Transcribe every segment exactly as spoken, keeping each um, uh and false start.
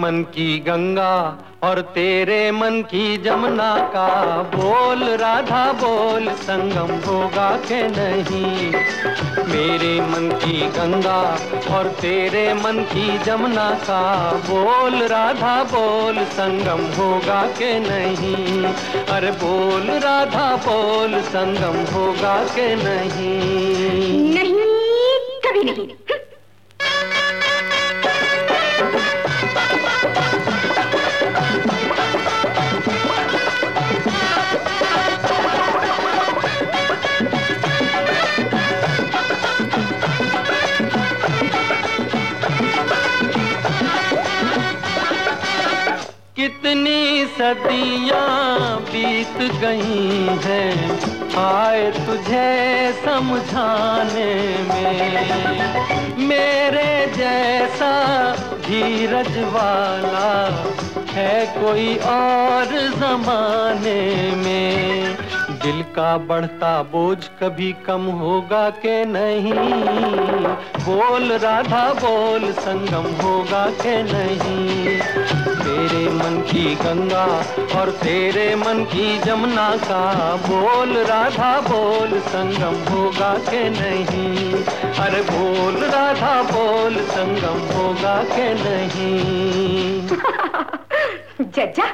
मन की गंगा और तेरे मन की जमुना का बोल राधा बोल संगम होगा के नहीं। मेरे मन की गंगा और तेरे मन की जमुना का बोल राधा बोल संगम होगा के नहीं। अरे बोल राधा बोल संगम होगा के नहीं। नहीं, कभी नहीं। कितनी सदियां बीत गई हैं आए तुझे समझाने में। मेरे जैसा धीरज वाला है कोई और जमाने में। दिल का बढ़ता बोझ कभी कम होगा के नहीं। बोल राधा बोल संगम होगा के नहीं। मेरे मन की गंगा और तेरे मन की जमुना का बोल राधा बोल संगम होगा के नहीं। अरे बोल राधा बोल संगम होगा के नहीं। जज्जा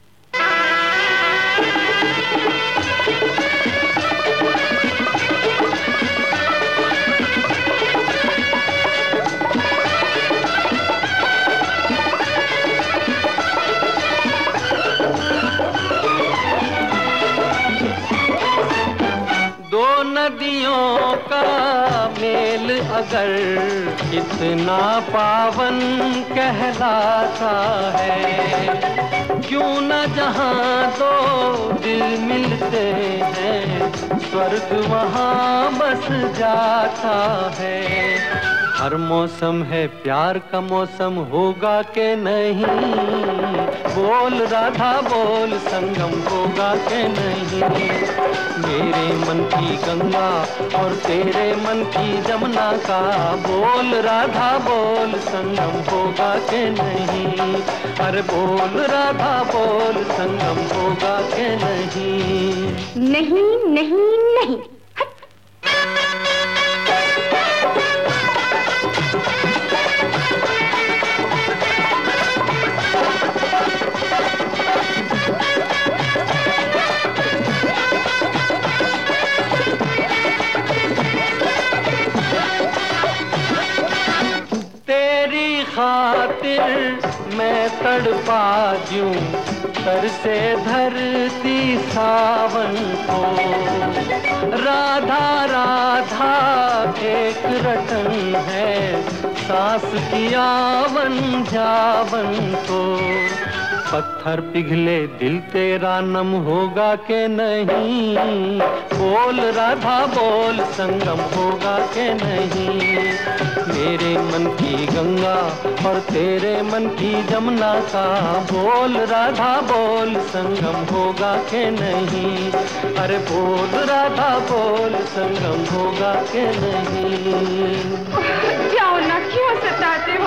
नदियों का मेल अगर कितना पावन कहलाता है। क्यों न जहाँ दो दिल मिलते हैं स्वर्ग वहाँ बस जाता है। हर मौसम है प्यार का मौसम होगा के नहीं। बोल राधा बोल संगम होगा के नहीं। मेरे मन की गंगा और तेरे मन की जमुना का बोल राधा बोल संगम होगा के नहीं। अरे बोल राधा बोल संगम होगा के नहीं। नहीं नहीं नहीं। खातिर मैं तड़पा दूं सर से धरती सावन को। राधा राधा एक रटन है सांस की आवन जावन को। पत्थर पिघले दिल तेरा नम होगा के नहीं। बोल राधा बोल संगम होगा के नहीं। मेरे मन की गंगा और तेरे मन की जमुना का बोल राधा बोल संगम होगा के नहीं। अरे बोल राधा बोल संगम होगा के नहीं। जाओ ना, क्यों सताते हो?